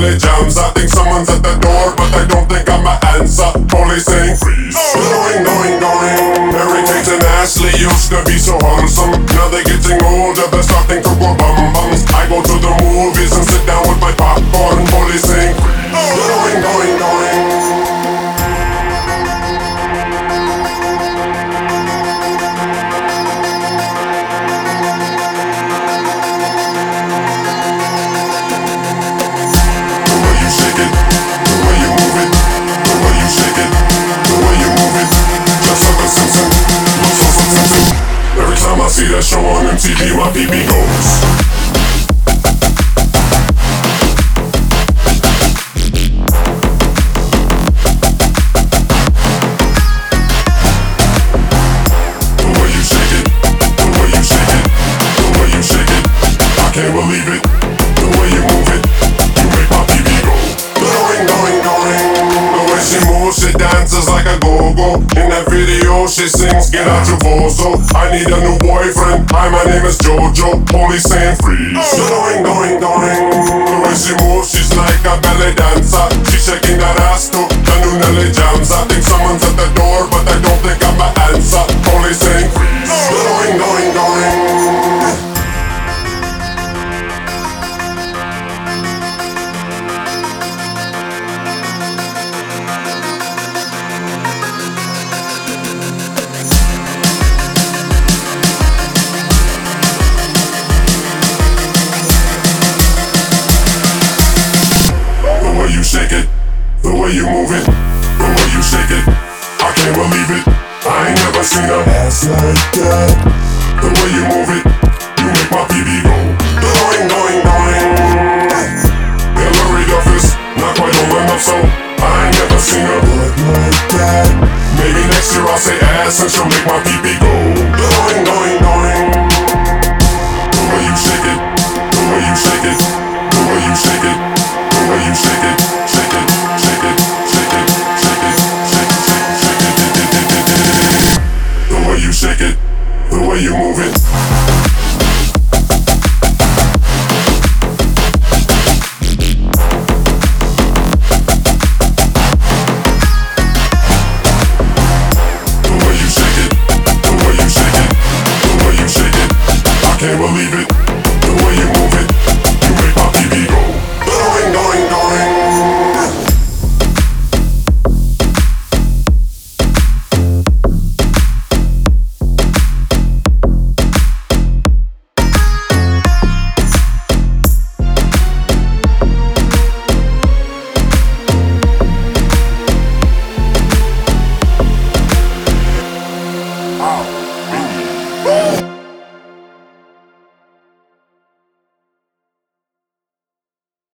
LA jams. I think someone's at the door, but I don't think I'm an answer. Police saying freeze. Going, going, going. Mary Kate and Ashley used to be so wholesome. Now they're getting older, they're starting to go bum bums. I go to the movies and sit down with my popcorn. Police saying freeze. Going, going, going. See that show on MTV, my PB goes. The way you shake it, the way you shake it, the way you shake it, I can't believe it. The way you move it, you make my PB go. Going, going, going. The way she moves, she dances like a go-go. In that video, she sings, get out your bozo. I need a new boyfriend. Hi, my name is Jojo. Police saying freeze. Going, going, going. The way she moves, she's like a ballet dancer. She's shaking that ass to the new Nelly jams. I think someone's at the door, but I don't think I'm an answer. Police saying freeze. Going, going, going. Shake it, the way you move it, the way you shake it, I can't believe it. I ain't never seen a ass like that. The way you move it, you make my PB go. Going, going, going. Hillary Duff is not quite old enough, so I ain't never seen a butt like that. Maybe next year I'll say ass and she'll make my PB go. Going, going, going. The way you shake it, the way you shake it, the way you shake it, the way you shake it. Shake it, the way you move it. The way you shake it, the way you shake it, the way you shake it. I can't believe it, the way you move it.